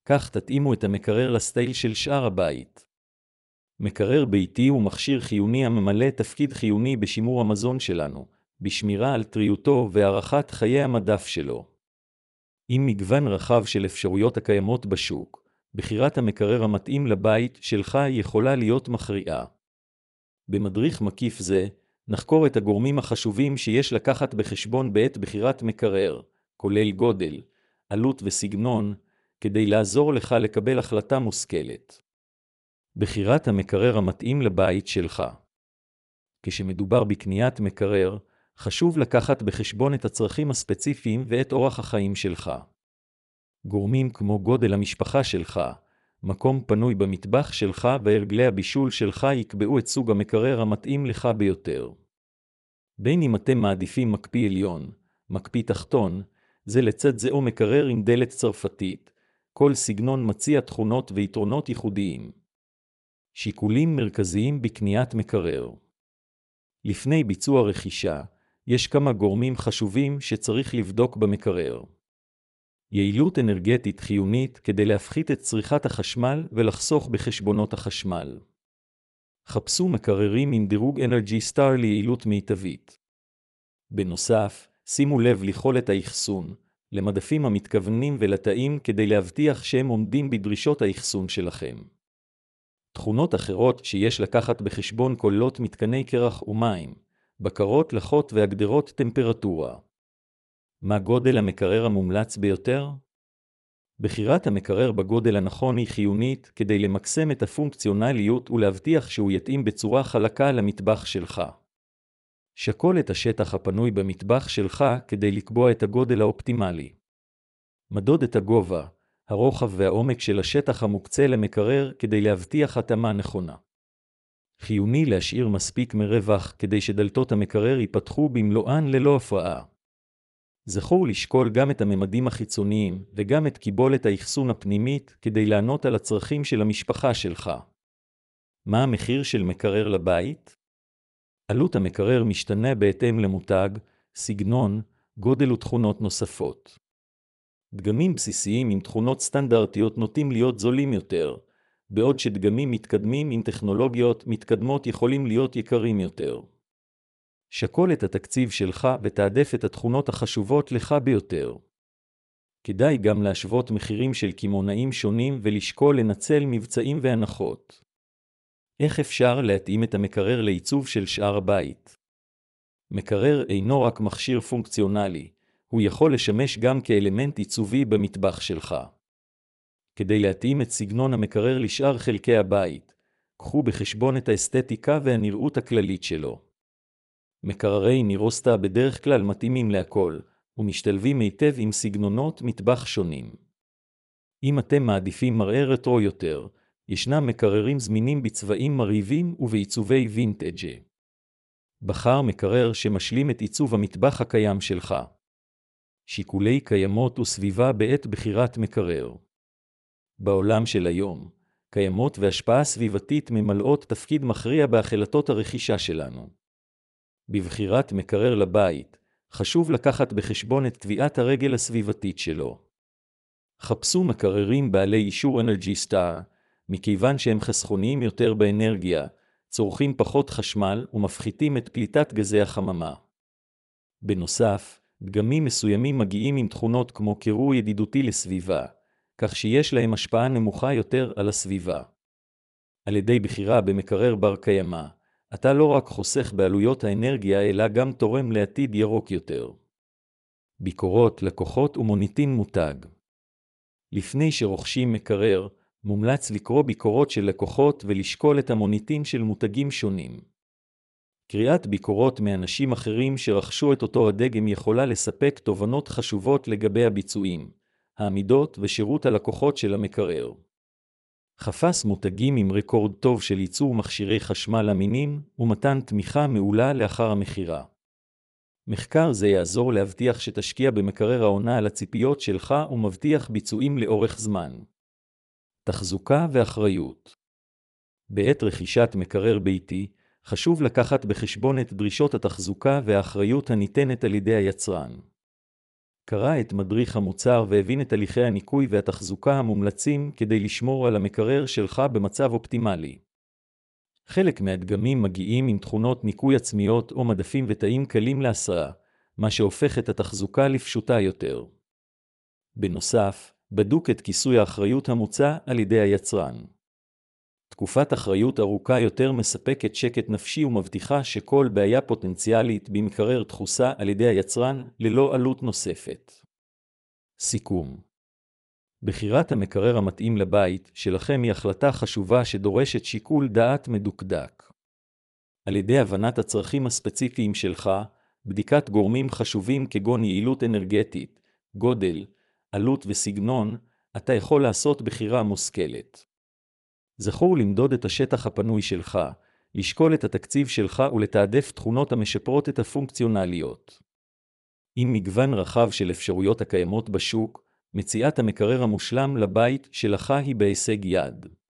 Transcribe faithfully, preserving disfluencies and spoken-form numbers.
כך תתאימו את המקרר לסטייל של שאר הבית. מקרר ביתי הוא מכשיר חיוני הממלא תפקיד חיוני בשימור המזון שלנו, בשמירה על טריותו והארכת חיי המדף שלו. עם מגוון רחב של אפשרויות הקיימות בשוק, בחירת המקרר המתאים לבית שלך יכולה להיות מכריעה. במדריך מקיף זה, נחקור את הגורמים החשובים שיש לקחת בחשבון בעת בחירת מקרר, כולל גודל, עלות וסגנון, כדי לעזור לך לקבל החלטה מושכלת. בחירת המקרר המתאים לבית שלך. כשמדובר בקניית מקרר, חשוב לקחת בחשבון את הצרכים הספציפיים ואת אורח החיים שלך. גורמים כמו גודל המשפחה שלך, מקום פנוי במטבח שלך והרגלי הבישול שלך יקבעו את סוג המקרר המתאים לך ביותר. בין אם אתם מעדיפים מקפיא עליון, מקפיא תחתון, זה לצד זה או מקרר עם דלת צרפתית, כל סגנון מציע תכונות ויתרונות ייחודיים. שיקולים מרכזיים בקניית מקרר. לפני ביצוע רכישה, יש כמה גורמים חשובים שצריך לבדוק במקרר. יעילות אנרגטית חיונית כדי להפחית את צריכת החשמל ולחסוך בחשבונות החשמל. חפשו מקררים עם דירוג אנרגי סטאר ליעילות מיטבית. בנוסף, שימו לב ליכולת האחסון, למדפים המתכוונים ולתאים כדי להבטיח שהם עומדים בדרישות האחסון שלכם. תכונות אחרות שיש לקחת בחשבון כוללות מתקני קרח ומים, בקרות, לחות והגדרות טמפרטורה. מה גודל המקרר המומלץ ביותר? בחירת המקרר בגודל הנכון היא חיונית כדי למקסם את הפונקציונליות ולהבטיח שהוא יתאים בצורה חלקה למטבח שלך. שקול את השטח הפנוי במטבח שלך כדי לקבוע את הגודל האופטימלי. מדוד את הגובה, הרוחב והעומק של השטח המוקצה למקרר כדי להבטיח התאמה נכונה. חיוני להשאיר מספיק מרווח כדי שדלתות המקרר ייפתחו במלואן ללא הפרעה. זכור לשקול גם את הממדים החיצוניים וגם את קיבולת האחסון הפנימית כדי לענות על הצרכים של המשפחה שלך. מה המחיר של מקרר לבית? עלות המקרר משתנה בהתאם למותג, סגנון, גודל ותכונות נוספות. דגמים בסיסיים עם תכונות סטנדרטיות נוטים להיות זולים יותר, בעוד שדגמים מתקדמים עם טכנולוגיות מתקדמות יכולים להיות יקרים יותר. שקול את התקציב שלך ותעדף את התכונות החשובות לך ביותר. כדאי גם להשוות מחירים של קמעונאים שונים ולשקול לנצל מבצעים והנחות. איך אפשר להתאים את המקרר לעיצוב של שאר הבית? מקרר אינו רק מכשיר פונקציונלי, הוא יכול לשמש גם כאלמנט עיצובי במטבח שלך. כדי להתאים את סגנון המקרר לשאר חלקי הבית, קחו בחשבון את האסתטיקה והנראות הכללית שלו. מקררי נירוסטה בדרך כלל מתאימים להכל, ומשתלבים היטב עם סגנונות מטבח שונים. אם אתם מעדיפים מראה רטרו יותר, ישנם מקררים זמינים בצבעים מרהיבים ובעיצובי וינטג'. בחר מקרר שמשלים את עיצוב המטבח הקיים שלך. שיקולי קיימות וסביבה בעת בחירת מקרר. בעולם של היום, קיימות והשפעה סביבתית ממלאות תפקיד מכריע בהחלטות הרכישה שלנו. בבחירת מקרר לבית, חשוב לקחת בחשבון את טביעת הרגל הסביבתית שלו. חפשו מקררים בעלי אישור אנרגי סטאר, מכיוון שהם חסכוניים יותר באנרגיה, צורכים פחות חשמל ומפחיתים את פליטת גזי החממה. בנוסף, דגמים מסוימים מגיעים עם תכונות כמו קירור ידידותי לסביבה, כך שיש להם השפעה נמוכה יותר על הסביבה. על ידי בחירה במקרר בר קיימא, אתה לא רק חוסך בעלויות האנרגיה אלא גם תורם לעתיד ירוק יותר. ביקורות, לקוחות ומוניטין מותג. לפני שרוכשים מקרר, מומלץ לקרוא ביקורות של לקוחות ולשקול את המוניטין של מותגים שונים. קריאת ביקורות מאנשים אחרים שרכשו את אותו הדגם יכולה לספק תובנות חשובות לגבי הביצועים, העמידות ושירות הלקוחות של המקרר. חפש מותגים עם רקורד טוב של ייצור מכשירי חשמל אמינים ומתן תמיכה מעולה לאחר המכירה. מחקר זה יעזור להבטיח שתשקיע במקרר העונה על הציפיות שלך ומבטיח ביצועים לאורך זמן. תחזוקה ואחריות. בעת רכישת מקרר ביתי, חשוב לקחת בחשבון את דרישות התחזוקה והאחריות הניתנת על ידי היצרן. קרא את מדריך המוצר והבין את הליכי הניקוי והתחזוקה המומלצים כדי לשמור על המקרר שלך במצב אופטימלי. חלק מהדגמים מגיעים עם תכונות ניקוי עצמיות או מדפים ותאים קלים להסרה, מה שהופך את התחזוקה לפשוטה יותר. בנוסף, בדוק את כיסוי האחריות המוצע על ידי היצרן. תקופת אחריות ארוכה יותר מספקת שקט נפשי ומבטיחה שכל בעיה פוטנציאלית במקרר תחוסה על ידי היצרן ללא עלות נוספת. סיכום. בחירת המקרר המתאים לבית שלכם היא החלטה חשובה שדורשת שיקול דעת מדוקדק. על ידי הבנת הצרכים הספציפיים שלך, בדיקת גורמים חשובים כגון יעילות אנרגטית, גודל, עלות וסגנון, אתה יכול לעשות בחירה מושכלת. זכור למדוד את השטח הפנוי שלך, לשקול את התקציב שלך ולתעדף תכונות המשפרות את הפונקציונליות. עם מגוון רחב של אפשרויות הקיימות בשוק, מציאת המקרר המושלם לבית שלך היא בהישג יד.